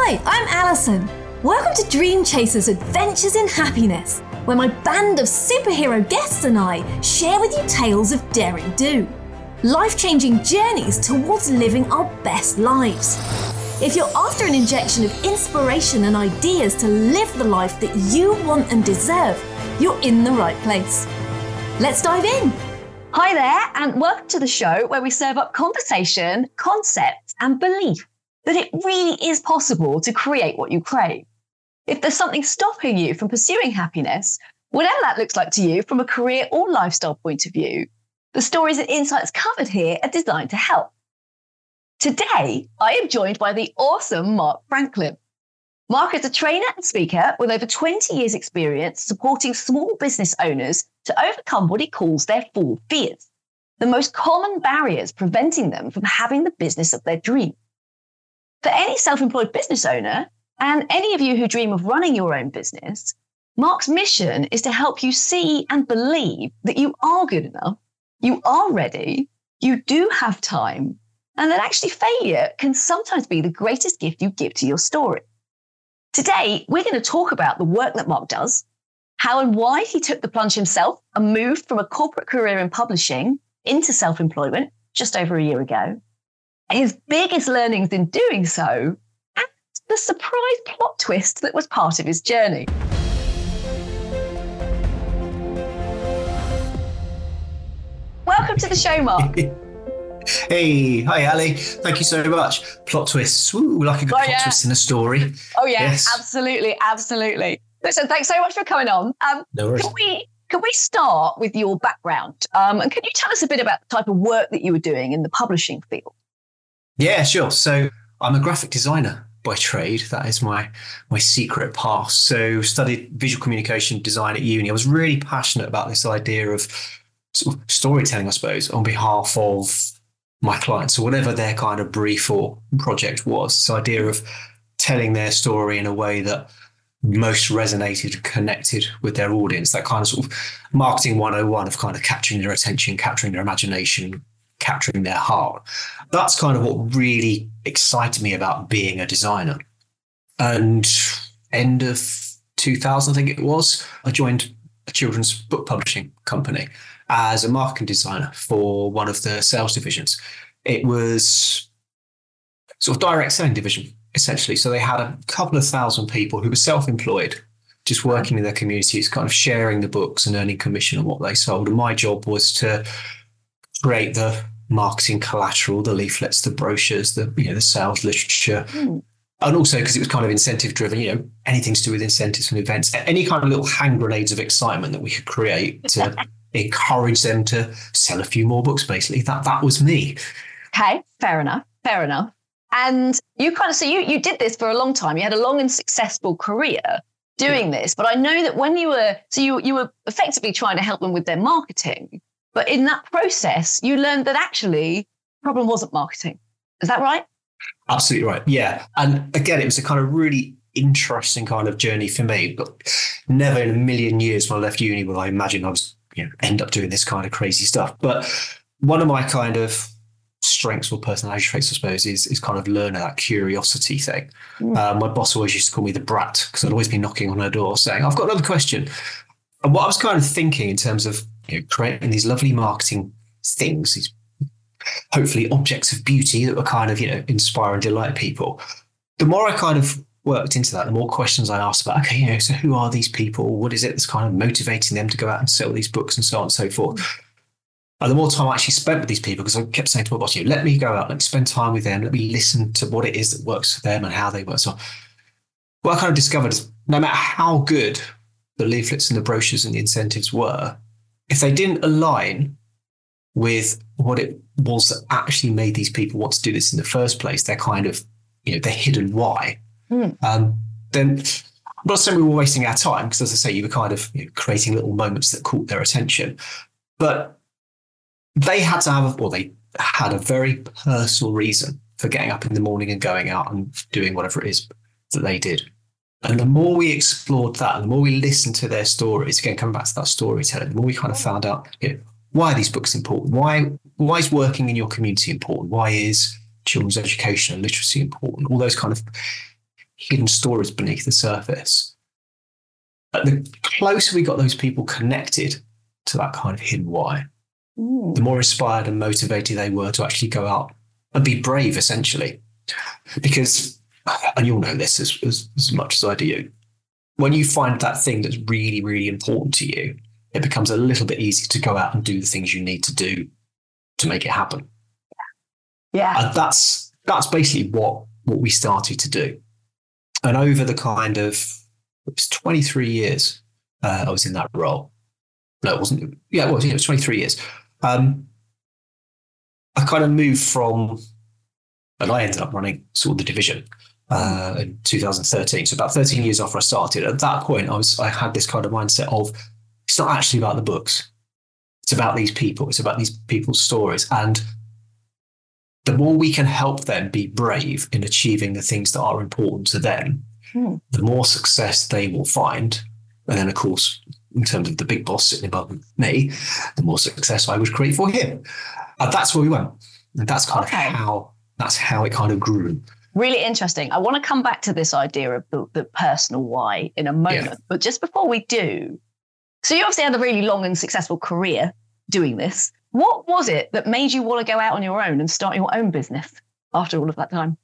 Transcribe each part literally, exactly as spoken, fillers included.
Hi, I'm Alison. Welcome to Dream Chasers Adventures in Happiness, where my band of superhero guests and I share with you tales of daring do, life-changing journeys towards living our best lives. If you're after an injection of inspiration and ideas to live the life that you want and deserve, you're in the right place. Let's dive in. Hi there, and welcome to the show where we serve up conversation, concepts, and belief that it really is possible to create what you crave. If there's something stopping you from pursuing happiness, whatever that looks like to you from a career or lifestyle point of view, the stories and insights covered here are designed to help. Today, I am joined by the awesome Mark Franklin. Mark is a trainer and speaker with over twenty years experience supporting small business owners to overcome what he calls their four fears, the most common barriers preventing them from having the business of their dream. For any self-employed business owner, and any of you who dream of running your own business, Mark's mission is to help you see and believe that you are good enough, you are ready, you do have time, and that actually failure can sometimes be the greatest gift you give to your story. Today, we're going to talk about the work that Mark does, how and why he took the plunge himself and moved from a corporate career in publishing into self-employment just over a year ago, his biggest learnings in doing so, and the surprise plot twist that was part of his journey. Welcome to the show, Mark. Hey, hi Ali. Thank you so much. Plot twists. Ooh, like a good oh, plot yeah. twist in a story. Oh yeah, yes. absolutely, absolutely. Listen, thanks so much for coming on. Um, no worries. Can we can we start with your background? Um, and can you tell us a bit about the type of work that you were doing in the publishing field? Yeah, sure. So I'm a graphic designer by trade. That is my my secret past. So studied visual communication design at uni. I was really passionate about this idea of sort of storytelling, I suppose, on behalf of my clients. So whatever their kind of brief or project was, this idea of telling their story in a way that most resonated and connected with their audience, that kind of sort of marketing one oh one of kind of capturing their attention, capturing their imagination, capturing their heart. That's kind of what really excited me about being a designer. And end of two thousand, I think it was, I joined a children's book publishing company as a marketing designer for one of the sales divisions. It was sort of direct selling division, essentially. So they had a couple of thousand people who were self-employed, just working in their communities, kind of sharing the books and earning commission on what they sold. And my job was to create the marketing collateral, the leaflets, the brochures, the you know the sales literature. Mm. And also because it was kind of incentive driven, you know, anything to do with incentives and events, any kind of little hand grenades of excitement that we could create to encourage them to sell a few more books, basically. That that was me. Okay, fair enough, fair enough. And you kind of, so you you did this for a long time. You had a long and successful career doing yeah. this. But I know that when you were, so you you were effectively trying to help them with their marketing. But in that process, you learned that actually the problem wasn't marketing. Is that right? Absolutely right. Yeah. And again, it was a kind of really interesting kind of journey for me. But never in a million years when I left uni would I imagine I was, you know, end up doing this kind of crazy stuff. But one of my kind of strengths or personality traits, I suppose, is, is kind of learning that curiosity thing. Mm. Uh, my boss always used to call me the brat because I'd always be knocking on her door saying, I've got another question. And what I was kind of thinking in terms of you know, creating these lovely marketing things, these hopefully objects of beauty that were kind of, you know, inspire and delight people. The more I kind of worked into that, the more questions I asked about, okay, you know, so who are these people? What is it that's kind of motivating them to go out and sell these books and so on and so forth? And the more time I actually spent with these people, because I kept saying to my boss, you know, let me go out, let me spend time with them, let me listen to what it is that works for them and how they work. So what I kind of discovered is no matter how good the leaflets and the brochures and the incentives were, if they didn't align with what it was that actually made these people want to do this in the first place, their kind of, you know, their hidden why, mm. um, then I'm not saying we were wasting our time, because as I say, you were kind of you know, creating little moments that caught their attention. But they had to have, or they had a very personal reason for getting up in the morning and going out and doing whatever it is that they did. And the more we explored that, and the more we listened to their stories, again, coming back to that storytelling, the more we kind of found out, you know, why are these books important? Why, why is working in your community important? Why is children's education and literacy important? All those kind of hidden stories beneath the surface. But the closer we got those people connected to that kind of hidden why, mm. the more inspired and motivated they were to actually go out and be brave, essentially. Because, and you'll know this as, as, as much as I do, when you find that thing that's really, really important to you, it becomes a little bit easier to go out and do the things you need to do to make it happen. Yeah. And that's that's basically what, what we started to do. And over the kind of, it was twenty-three years uh, I was in that role. No, it wasn't. Yeah, it was. Yeah, it was twenty-three years. Um, I kind of moved from, and I ended up running sort of the division uh, in two thousand thirteen. So about thirteen years after I started. At that point, I was I had this kind of mindset of, it's not actually about the books. It's about these people. It's about these people's stories. And the more we can help them be brave in achieving the things that are important to them, hmm. the more success they will find. And then, of course, in terms of the big boss sitting above me, the more success I would create for him. And that's where we went. And that's kind okay. of how, that's how it kind of grew. Really interesting. I want to come back to this idea of the, the personal why in a moment. Yeah. But just before we do, so you obviously had a really long and successful career doing this. What was it that made you want to go out on your own and start your own business after all of that time?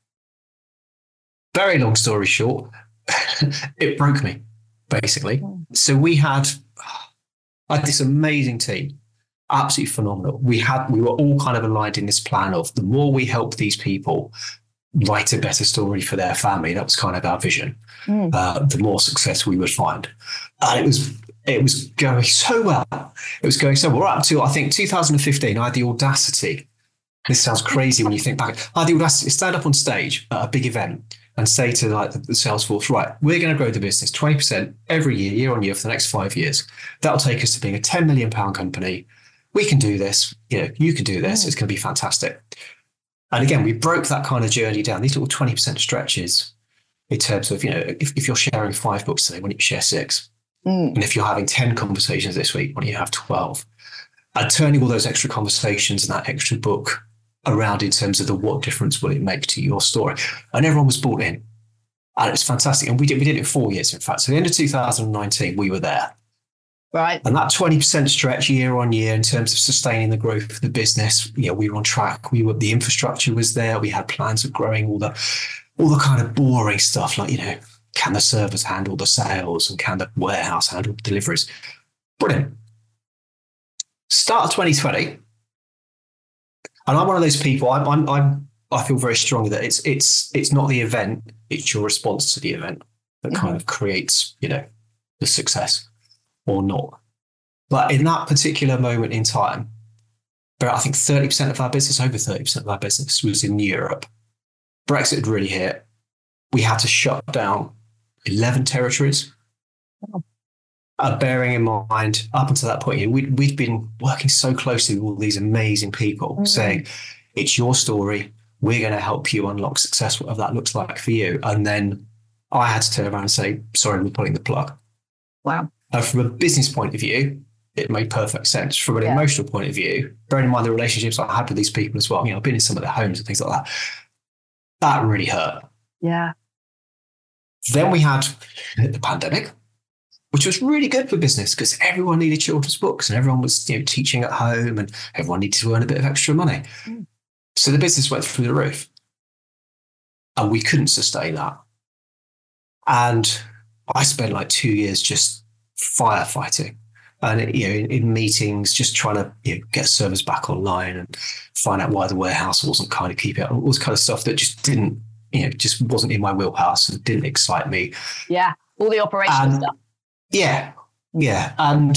Very long story short, it broke me, basically. Mm. So we had, I had this amazing team, absolutely phenomenal. We had, we were all kind of aligned in this plan of the more we help these people write a better story for their family, that was kind of our vision, mm. uh, the more success we would find. And it was It was going so well. It was going so well. Right up to, I think, two thousand fifteen, I had the audacity. This sounds crazy when you think back. I had the audacity to stand up on stage at a big event and say to like the, the sales force, right, we're going to grow the business twenty percent every year, year on year for the next five years. That'll take us to being a ten million pound company. We can do this. You know, you can do this. It's going to be fantastic. And again, we broke that kind of journey down, these little twenty percent stretches in terms of, you know, if, if you're sharing five books today, why don't you share six? Mm. And if you're having ten conversations this week, why don't you have twelve? And turning all those extra conversations and that extra book around in terms of the what difference will it make to your story. And everyone was bought in. And it was fantastic. And we did we did it four years, in fact. So at the end of two thousand nineteen, we were there. Right. And that twenty percent stretch year on year in terms of sustaining the growth of the business, you know, we were on track. We were, the infrastructure was there. We had plans of growing all the all the kind of boring stuff like, you know, can the servers handle the sales and can the warehouse handle the deliveries? Brilliant. Start of twenty twenty. And I'm one of those people, I'm, I'm, I'm, I feel very strongly that it's, it's, it's not the event, it's your response to the event that mm-hmm. kind of creates, you know, the success or not. But in that particular moment in time, I think thirty percent of our business, over thirty percent of our business was in Europe. Brexit had really hit. We had to shut down eleven territories. Oh. Uh, bearing in mind, up until that point, we'd, we'd been working so closely with all these amazing people mm-hmm. saying, it's your story. We're going to help you unlock success, whatever that looks like for you. And then I had to turn around and say, sorry, we're pulling the plug. Wow. Uh, from a business point of view, it made perfect sense. From an yeah. emotional point of view, bearing in mind the relationships I had with these people as well, you know, I've been in some of their homes and things like that. That really hurt. Yeah. Then we had the pandemic, which was really good for business because everyone needed children's books and everyone was, you know, teaching at home and everyone needed to earn a bit of extra money. Mm. So the business went through the roof and we couldn't sustain that. And I spent like two years just firefighting and, you know, in, in meetings, just trying to, you know, get servers back online and find out why the warehouse wasn't kind of keeping up, all this kind of stuff that just didn't, you know, just wasn't in my wheelhouse and didn't excite me. Yeah, all the operational and, stuff. Yeah, yeah. And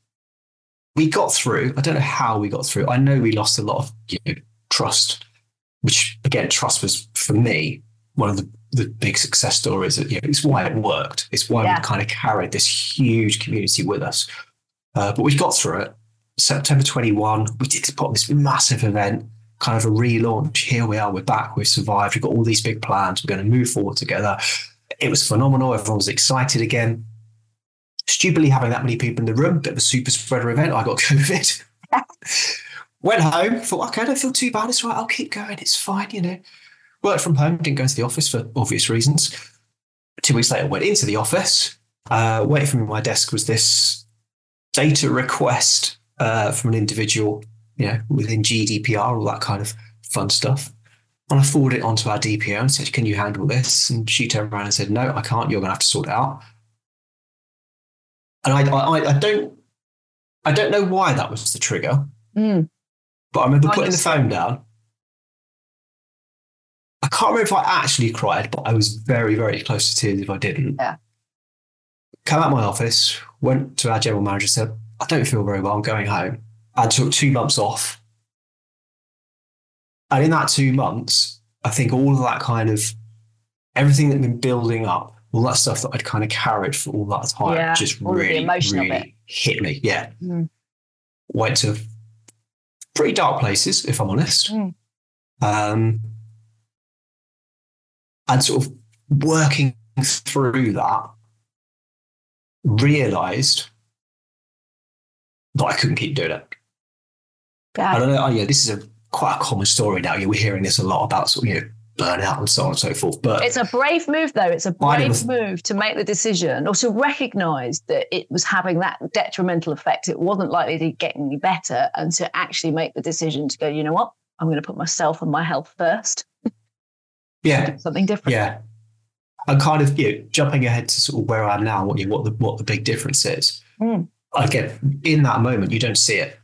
we got through. I don't know how we got through. I know we lost a lot of, you know, trust, which, again, trust was, for me, one of the, the big success stories. That, you know, it's why it worked. It's why yeah. we kind of carried this huge community with us. Uh, but we got through it. September twenty-one, we did put on this massive event, kind of a relaunch. Here we are, we're back, we've survived. We've got all these big plans. We're going to move forward together. It was phenomenal. Everyone was excited again. Stupidly having that many people in the room, bit of a super spreader event. I got COVID. Went home, thought, okay, I don't feel too bad. It's right, I'll keep going. It's fine, you know. Worked from home, didn't go into the office for obvious reasons. two weeks later, went into the office. Uh, waiting for me on my desk was this data request uh, from an individual, you know, within G D P R, all that kind of fun stuff. And I forwarded it onto our D P O and said, can you handle this? And she turned around and said, no, I can't. You're going to have to sort it out. And I, I, I don't, I don't know why that was the trigger, mm. but I remember I putting the phone down. I can't remember if I actually cried, but I was very, very close to tears if I didn't. Yeah. Came out of my office, went to our general manager, said, I don't feel very well. I'm going home. I took two months off. And in that two months, I think all of that kind of, everything that had been building up, all that stuff that I'd kind of carried for all that time, yeah, just all really, the emotion really of it. hit me. Yeah. Mm. Went to pretty dark places, if I'm honest. Mm. Um, and sort of working through that, realised that I couldn't keep doing it. Yeah. I don't know. Oh, yeah, this is a quite a common story now. Yeah, we're hearing this a lot about sort of, you know, burnout and so on and so forth. But it's a brave move, though. It's a brave move to make the decision or to recognise that it was having that detrimental effect. It wasn't likely to get any better, and to actually make the decision to go, you know what, I'm going to put myself and my health first. Yeah. Do something different. Yeah. And kind of, you know, jumping ahead to sort of where I am now, what, you know, what the what the big difference is. Mm. Again, in that moment, you don't see it.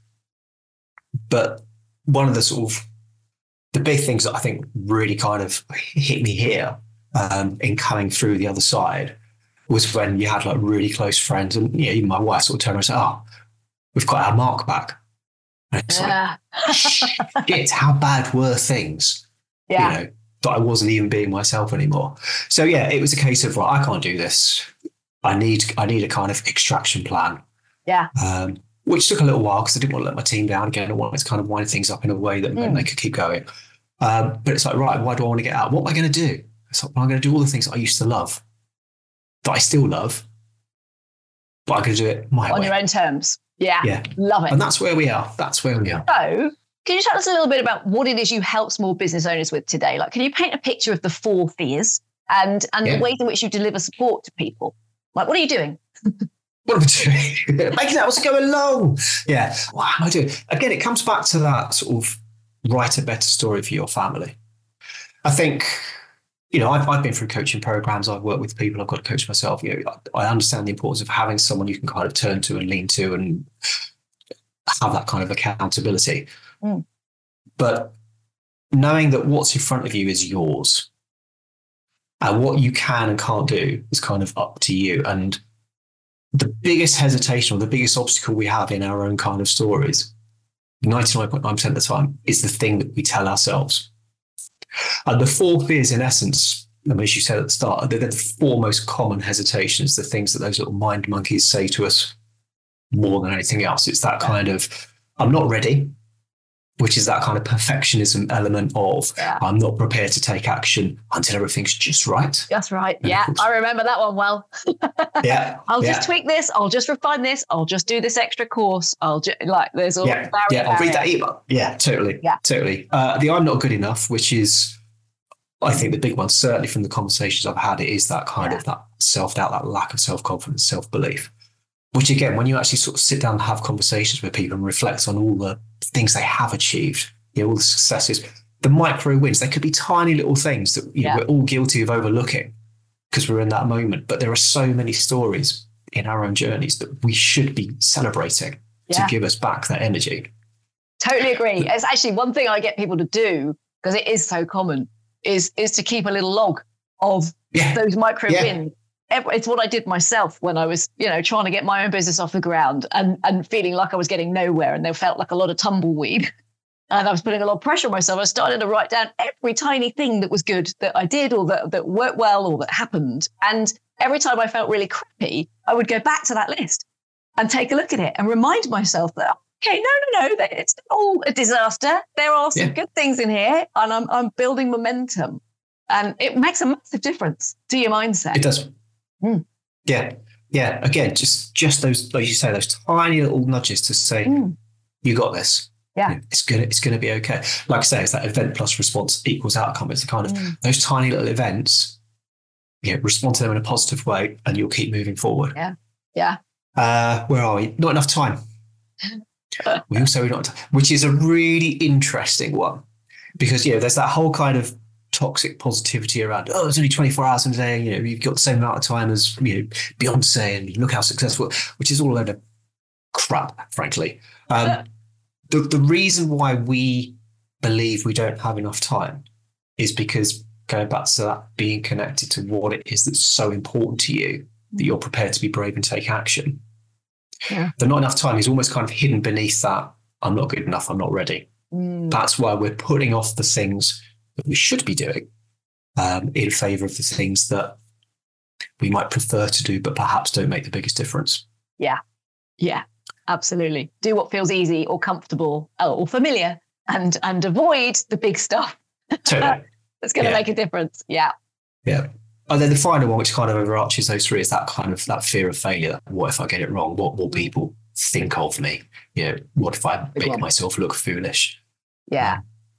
But one of the sort of the big things that I think really kind of hit me here um, in coming through the other side was when you had like really close friends, and you know, even my wife sort of turned around and said, "Oh, we've got our Mark back." And it's yeah. like, shit, how bad were things? Yeah. You know, that I wasn't even being myself anymore. So yeah, it was a case of, right, I can't do this. I need I need a kind of extraction plan. Yeah. Um, which took a little while because I didn't want to let my team down again. I wanted to kind of wind things up in a way that mm. they could keep going. Um, but it's like, right, why do I want to get out? What am I going to do? It's like, well, I'm going to do all the things that I used to love, that I still love, but I'm going to do it my On way. your own terms. Yeah. Yeah. Love it. And that's where we are. That's where we are. So can you tell us a little bit about what it is you help small business owners with today? Like, can you paint a picture of the four fears and, and yeah. the ways in which you deliver support to people? Like, what are you doing? What am I doing? Making that was going along. Yeah. What am I doing? Again, it comes back to that sort of write a better story for your family. I think, you know, I've, I've been through coaching programs. I've worked with people. I've got to coach myself. You know, I understand the importance of having someone you can kind of turn to and lean to and have that kind of accountability. Mm. But knowing that what's in front of you is yours and what you can and can't do is kind of up to you. And the biggest hesitation or the biggest obstacle we have in our own kind of stories, ninety-nine point nine percent of the time, is the thing that we tell ourselves. And the four fears, in essence, I mean, as you said at the start, they're the four most common hesitations, the things that those little mind monkeys say to us more than anything else. It's that kind of, I'm not ready, which is that kind of perfectionism element of, yeah. I'm not prepared to take action until everything's just right. That's right. And yeah, I remember that one well. yeah. I'll yeah. just tweak this. I'll just refine this. I'll just do this extra course. I'll just, like, there's all yeah. barrier, yeah. I'll read that barrier. email. Yeah, totally. Yeah. Totally. Uh, the I'm not good enough, which is, I think the big one, certainly from the conversations I've had, it is that kind yeah. of that self-doubt, that lack of self-confidence, self-belief. Which again, when you actually sort of sit down and have conversations with people and reflect on all the things they have achieved, you know, all the successes, the micro wins, they could be tiny little things that you yeah. know, we're all guilty of overlooking because we're in that moment. But there are so many stories in our own journeys that we should be celebrating yeah. to give us back that energy. Totally agree. It's actually one thing I get people to do, because it is so common, is, is to keep a little log of yeah. those micro yeah. wins. It's what I did myself when I was, you know, trying to get my own business off the ground and, and feeling like I was getting nowhere, and there felt like a lot of tumbleweed. And I was putting a lot of pressure on myself. I started to write down every tiny thing that was good that I did, or that, that worked well, or that happened. And every time I felt really crappy, I would go back to that list and take a look at it and remind myself that, okay, no, no, no, it's not all a disaster. There are some yeah. good things in here, and I'm I'm building momentum. And it makes a massive difference to your mindset. It does. Mm. Yeah. Yeah. Again, just just those, like you say, those tiny little nudges to say, Mm. you got this. Yeah. You know, it's gonna it's gonna be okay. Like I say, it's that event plus response equals outcome. It's the kind of Mm. those tiny little events you know, respond to them in a positive way, and you'll keep moving forward. Yeah. Yeah. Uh, where are we? Not enough time. we also not, which is a really interesting one, because, you know, there's that whole kind of toxic positivity around, oh, there's only twenty-four hours in a day, you know, you've got the same amount of time as, you know, Beyonce, and look how successful, which is all a load of crap, frankly. Um, the, the reason why we believe we don't have enough time is because, going back to that, being connected to what it is that's so important to you, that you're prepared to be brave and take action. Yeah. The not enough time is almost kind of hidden beneath that, I'm not good enough, I'm not ready. Mm. That's why we're putting off the things that we should be doing um, in favour of the things that we might prefer to do, but perhaps don't make the biggest difference. Yeah. Yeah, absolutely. Do what feels easy or comfortable or familiar, and, and avoid the big stuff. Totally. It's going to Yeah. make a difference. Yeah. Yeah. And then the final one, which kind of overarches those three, is that kind of that fear of failure. What if I get it wrong? What will people think of me? You know, what if I Big make one. myself look foolish? Yeah.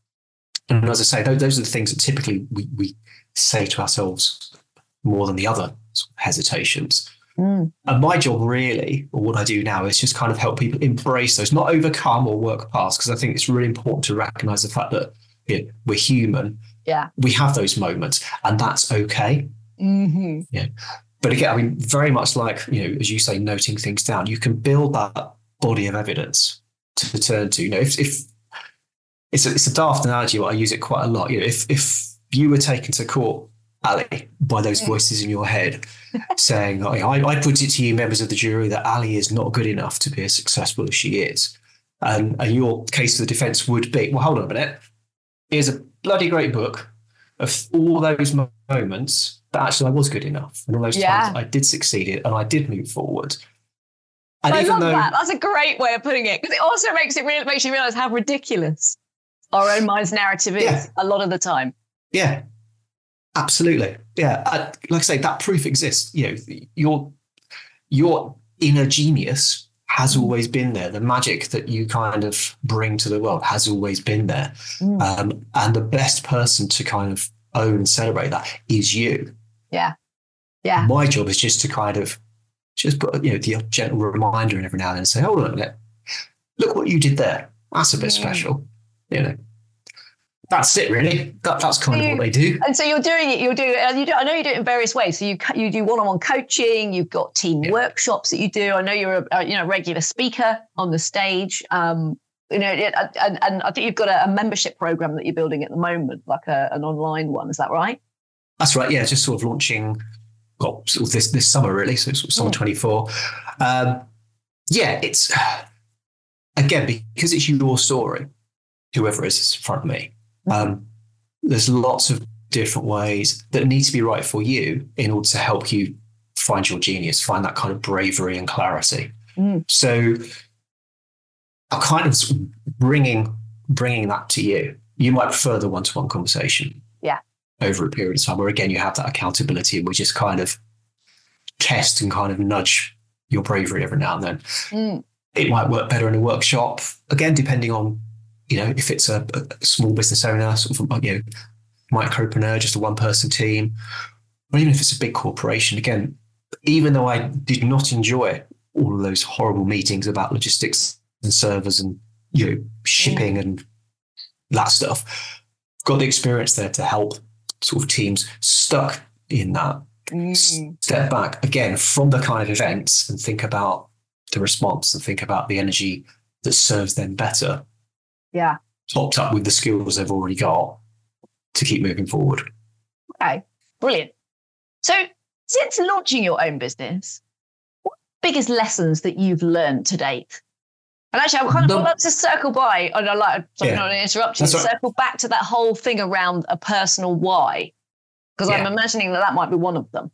And as I say, those, those are the things that typically we, we say to ourselves more than the other sort of hesitations. Mm. And my job really, or what I do now, is just kind of help people embrace those, not overcome or work past, because I think it's really important to recognize the fact that, you know, we're human. Yeah. We have those moments, and that's okay. Mm-hmm. Yeah. But again, I mean, very much like, you know, as you say, noting things down, you can build that body of evidence to turn to. You know, if, if it's a, it's a daft analogy, but I use it quite a lot. You know, if if you were taken to court, Ali, by those Yeah. voices in your head saying, oh, I, I put it to you, members of the jury, that Ali is not good enough to be as successful as she is. And, and your case for the defense would be, well, hold on a minute. Here's a bloody great book of all those mo- moments that actually I was good enough. And all those Yeah. times I did succeed it and I did move forward. And I even love though, that. That's a great way of putting it, because it also makes it re- makes you realize how ridiculous our own mind's narrative is Yeah. a lot of the time. yeah, absolutely. Yeah. Uh, like I say, that proof exists. You know, your, your inner genius has always been there. The magic that you kind of bring to the world has always been there. Mm. Um, and the best person to kind of own and celebrate that is you. Yeah. Yeah. My job is just to kind of just put, you know, the gentle reminder in every now and then and say, hold on a minute, look what you did there. That's a bit Mm. special. You know, that's it really. That, that's kind So of you- what they do. And so you're doing it. You're doing. And you do. I know you do it in various ways. So you co- you do one-on-one coaching. You've got team Yeah. workshops that you do. I know you're a, a you know regular speaker on the stage. Um, you know, it- and, and I think you've got a, a membership program that you're building at the moment, like a, an online one. Is that right? That's right. Yeah. Just sort of launching, well, sort of this, this summer really. So it's sort of summer Mm. twenty-four. Um, yeah, it's, again, because it's your story, whoever is in front of me, um, there's lots of different ways that need to be right for you in order to help you find your genius, find that kind of bravery and clarity. Mm. So I'm kind of bringing, bringing that to you. You might prefer the one-to-one conversation. Yeah. Over a period of time where, again, you have that accountability and we just kind of test and kind of nudge your bravery every now and then. Mm. It might work better in a workshop, again, depending on, you know, if it's a, a small business owner, sort of, you know, micropreneur, just a one person team, or even if it's a big corporation. Again, even though I did not enjoy all of those horrible meetings about logistics and servers and, you know, shipping and that stuff, got the experience there to help sort of teams stuck in that Mm. step back again from the kind of events and think about the response and think about the energy that serves them better, Yeah. topped up with the skills they've already got to keep moving forward. Okay. Brilliant. So, since launching your own business, what are the biggest lessons that you've learned to date? And actually, I kind of No. would like to circle by, and I like, sorry, Yeah. not to interrupt you, That's all right. circle back to that whole thing around a personal why, because I'm Yeah. imagining that that might be one of them.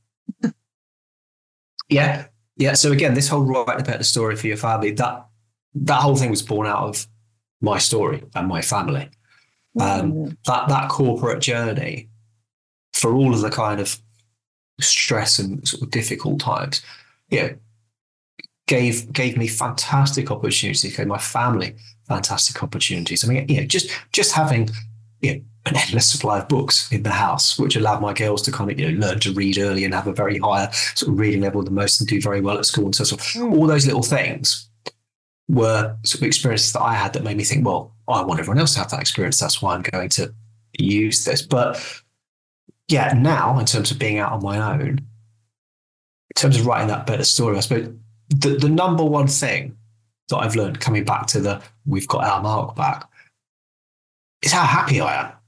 Yeah. Yeah. So again, this whole writing about the story for your family, that that whole thing was born out of my story and my family. Um, Mm. that that corporate journey, for all of the kind of stress and sort of difficult times, yeah, gave gave me fantastic opportunities, gave my family fantastic opportunities. I mean, you know, just just having, you know, an endless supply of books in the house, which allowed my girls to kind of, you know, learn to read early and have a very high sort of reading level the most and do very well at school. And so, so mm. all those little things were sort of experiences that I had that made me think, well, I want everyone else to have that experience. That's why I'm going to use this. But yeah, now in terms of being out on my own, in terms of writing that better story, I suppose the, the number one thing that I've learned coming back to the we've got our mark back is how happy I am.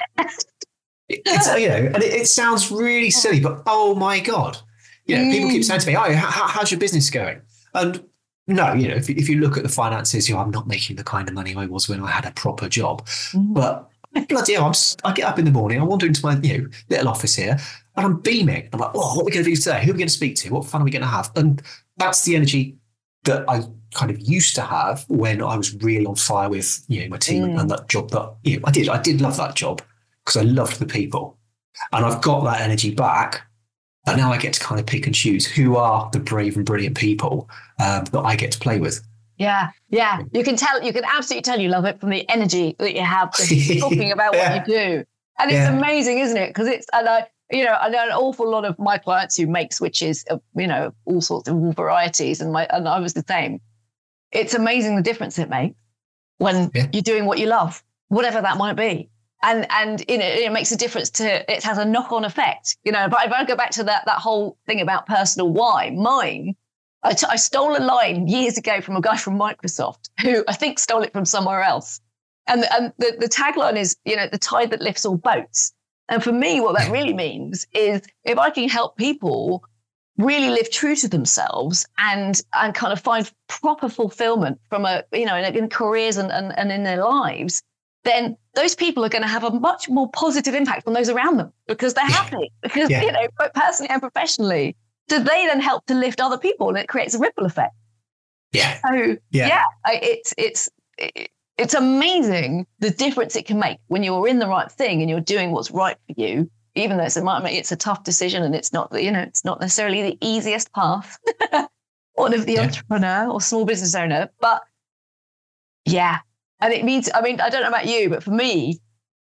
It's, you know, and it, it sounds really silly, but oh my God, you know, mm. people keep saying to me, oh, how, how's your business going? And no, you know, if, if you look at the finances, you know, I'm not making the kind of money I was when I had a proper job, mm. but bloody hell, I'm, I get up in the morning, I wander into my, you know, little office here and I'm beaming. I'm like, oh, what are we going to do today? Who are we going to speak to? What fun are we going to have? And that's the energy that I kind of used to have when I was really on fire with, you know, my team mm. and that job that, you know, I did. I did love that job because I loved the people. And I've got that energy back. But now I get to kind of pick and choose who are the brave and brilliant people um, that I get to play with. Yeah, yeah. You can tell, you can absolutely tell you love it from the energy that you have just talking about yeah. what you do. And it's yeah. amazing, isn't it? Because it's, and I, you know, I know an awful lot of my clients who make switches of, you know, all sorts of all varieties. And my, and I was the same. It's amazing the difference it makes when yeah. you're doing what you love, whatever that might be. And, and you know, it makes a difference to, it has a knock-on effect, you know, but if I go back to that, that whole thing about personal why, mine, I, t- I stole a line years ago from a guy from Microsoft who I think stole it from somewhere else. And, and the, the tagline is, you know, the tide that lifts all boats. And for me, what that really means is if I can help people really live true to themselves and and kind of find proper fulfillment from a, you know, in, in careers and, and, and in their lives, then those people are going to have a much more positive impact on those around them because they're happy, because, yeah. you know, both personally and professionally. So they then help to lift other people and it creates a ripple effect. Yeah. So, yeah, yeah it's, it's, it, it's amazing the difference it can make when you're in the right thing and you're doing what's right for you, even though it's a, it's a tough decision and it's not, you know, it's not necessarily the easiest path on of the yeah. entrepreneur or small business owner, but yeah. And it means, I mean, I don't know about you, but for me,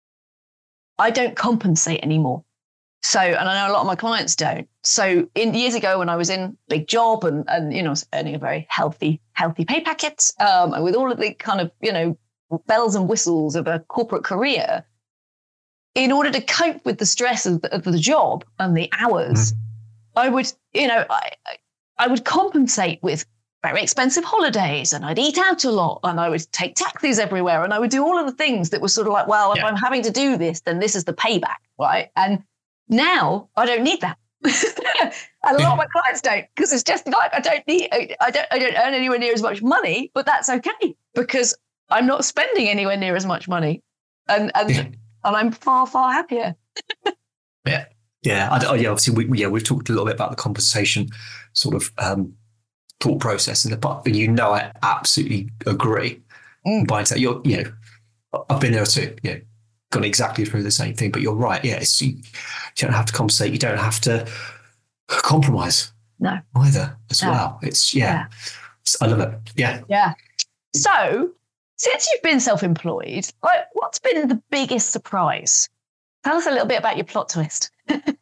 I don't compensate anymore. So, and I know a lot of my clients don't. So in years ago when I was in a big job and, and you know, earning a very healthy, healthy pay packet, um, and with all of the kind of, you know, bells and whistles of a corporate career, in order to cope with the stress of the, of the job and the hours, mm-hmm. I would, you know, I, I would compensate with very expensive holidays and I'd eat out a lot and I would take taxis everywhere and I would do all of the things that were sort of like, well, yeah. if I'm having to do this, then this is the payback, right? And now I don't need that. And a lot of my clients don't, because it's just like, I don't need, I don't, I don't earn anywhere near as much money, but that's okay because I'm not spending anywhere near as much money. And, and, yeah. and I'm far, far happier. yeah. Yeah. I, oh, yeah. Obviously, we, yeah, we've talked a little bit about the compensation sort of, um, thought process in the part, but you know, I absolutely agree. Mm. By that, you're, you know, I've been there too. You know, gone exactly through the same thing. But you're right. Yeah, it's, you, you don't have to compensate. You don't have to compromise. No, either as no. well. It's yeah, yeah. I love it. Yeah, yeah. So, since you've been self-employed, like, what's been the biggest surprise? Tell us a little bit about your plot twist.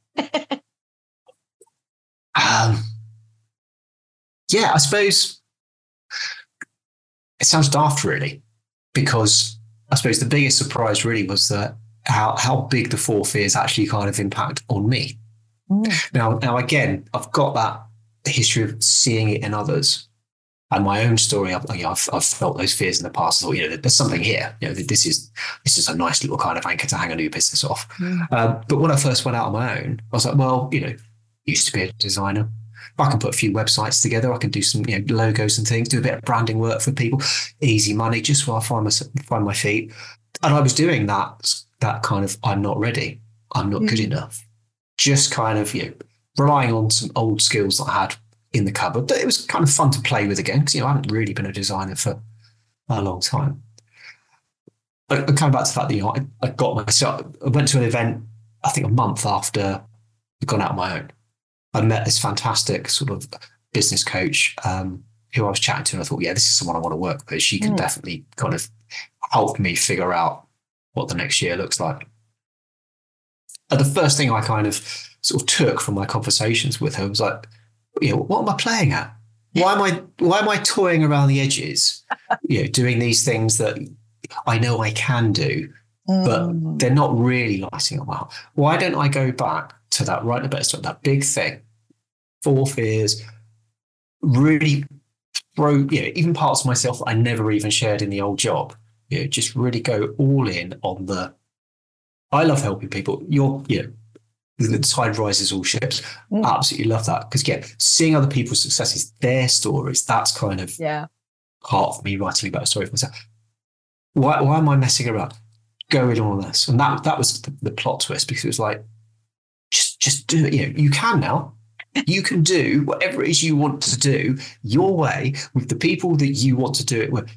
um. Yeah, I suppose it sounds daft, really, because I suppose the biggest surprise really was that how how big the four fears actually kind of impact on me. Mm. Now, now again, I've got that history of seeing it in others, and my own story. I've, you know, I've, I've felt those fears in the past. I thought, you know, there's something here. You know, this is this is a nice little kind of anchor to hang a new business off. Mm. Um, but when I first went out on my own, I was like, well, you know, used to be a designer. I can put a few websites together. I can do some, you know, logos and things, do a bit of branding work for people, easy money, just while I find my, find my feet. And I was doing that, that kind of, I'm not ready. I'm not mm. good enough. Just kind of, you know, relying on some old skills that I had in the cupboard. But it was kind of fun to play with again because, you know, I haven't really been a designer for a long time. I, I come back to the fact that, you know, I, I got myself, I went to an event, I think a month after I'd gone out on my own. I met this fantastic sort of business coach um, who I was chatting to, and I thought, yeah, this is someone I want to work with. She can mm. definitely kind of help me figure out what the next year looks like. And the first thing I kind of sort of took from my conversations with her was like, you know, what am I playing at? Why am I why am I toying around the edges? You know, doing these things that I know I can do, but mm. they're not really lighting up my heart. Why don't I go back to that right at the best, that big thing, four fears, really throw, you know, even parts of myself that I never even shared in the old job. You know, just really go all in on the, I love helping people. You're, you know, the tide rises all ships. Mm. Absolutely love that. Because again, seeing other people's successes, their stories, that's kind of yeah. part of me writing about a story for myself. Why, why am I messing around? Go in all this. And that that was the, the plot twist, because it was like, just just do it. You know, you can now. You can do whatever it is you want to do your way with the people that you want to do it with.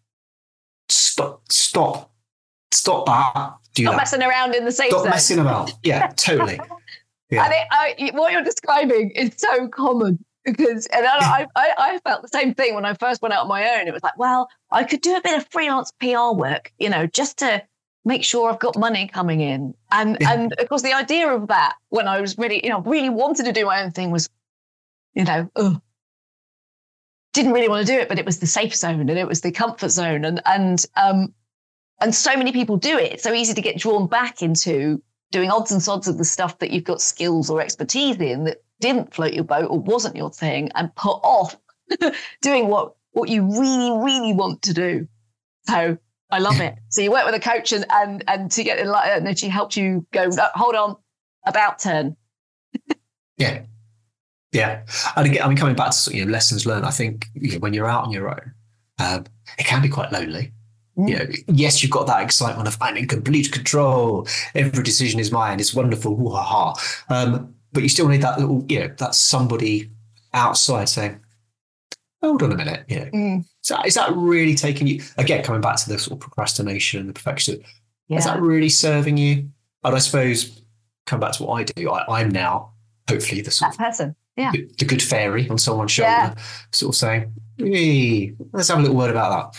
Stop, stop, stop that. Do Stop that. messing around in the safe Stop zone. messing about. Yeah, totally. Yeah. And it, I, what you're describing is so common, because, and I, I, I felt the same thing when I first went out on my own. It was like, well, I could do a bit of freelance P R work, you know, just to make sure I've got money coming in. And, yeah. and of course, the idea of that, when I was really, you know, really wanted to do my own thing, was, you know, ugh, didn't really want to do it, but it was the safe zone and it was the comfort zone. And, and, um, and so many people do it. It's so easy to get drawn back into doing odds and sods of the stuff that you've got skills or expertise in that didn't float your boat or wasn't your thing, and put off doing what, what you really, really want to do. So I love it. So you work with a coach and and, and to get enlightened, and then she helped you go, no, hold on, about turn. yeah. Yeah. And again, I mean, coming back to, you know, lessons learned, I think, you know, when you're out on your own, um, it can be quite lonely. Mm. You know, yes, you've got that excitement of I'm in complete control. Every decision is mine. It's wonderful. Ooh, ha, ha. Um, but you still need that little, you know, that somebody outside saying, hold on a minute. You know, mm. so is that really taking you, again, coming back to the sort of procrastination and the perfection, yeah. is that really serving you? And I suppose, come back to what I do, I, I'm now hopefully the sort that person. Yeah. The, the good fairy on someone's shoulder, yeah. sort of saying, hey, let's have a little word about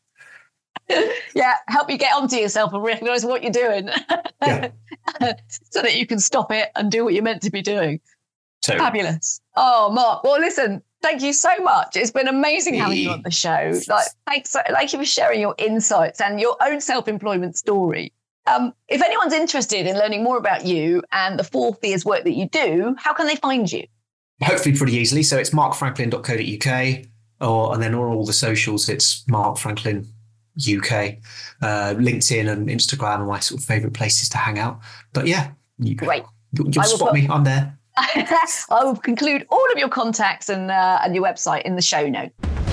that. Yeah, help you get onto yourself and recognise what you're doing. Yeah. So that you can stop it and do what you're meant to be doing. Totally. Fabulous. Oh, Mark, well, listen, thank you so much. It's been amazing having you on the show. Like, thanks, thank you for sharing your insights and your own self-employment story. Um, if anyone's interested in learning more about you and the Four Fears work that you do, how can they find you? Hopefully pretty easily. So it's mark franklin dot co dot uk, or and then on all the socials, it's Mark Franklin U K. Uh, LinkedIn and Instagram are my sort of favourite places to hang out. But yeah, you, great. You'll, you'll spot put, me. I'm there. I will conclude all of your contacts and uh, and your website in the show notes.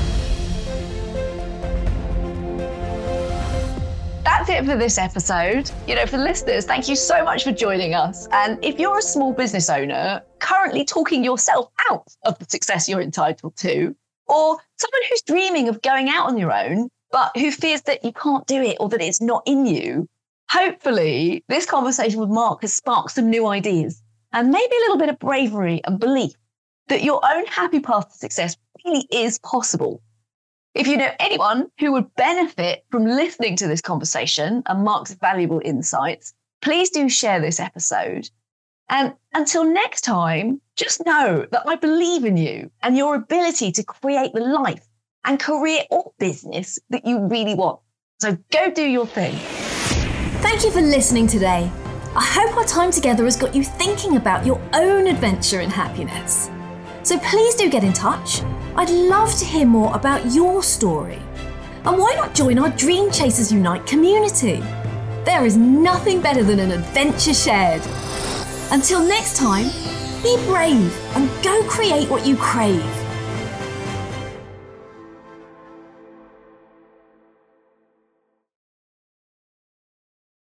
That's it for this episode. You know, for the listeners, thank you so much for joining us. And if you're a small business owner currently talking yourself out of the success you're entitled to, or someone who's dreaming of going out on your own, but who fears that you can't do it or that it's not in you, hopefully this conversation with Mark has sparked some new ideas and maybe a little bit of bravery and belief that your own happy path to success really is possible. If you know anyone who would benefit from listening to this conversation and Mark's valuable insights, please do share this episode. And until next time, just know that I believe in you and your ability to create the life and career or business that you really want. So go do your thing. Thank you for listening today. I hope our time together has got you thinking about your own adventure in happiness. So please do get in touch. I'd love to hear more about your story. And why not join our Dream Chasers Unite community? There is nothing better than an adventure shared. Until next time, be brave and go create what you crave.